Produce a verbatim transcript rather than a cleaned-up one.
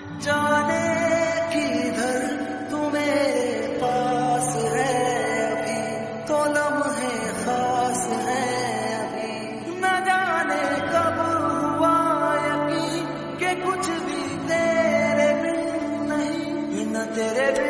जाने किधर तू मेरे पास है अभी, तो लम्हे खास है अभी। न जाने कब हुआ यकीन कि कुछ भी तेरे बिन नहीं, न तेरे बिन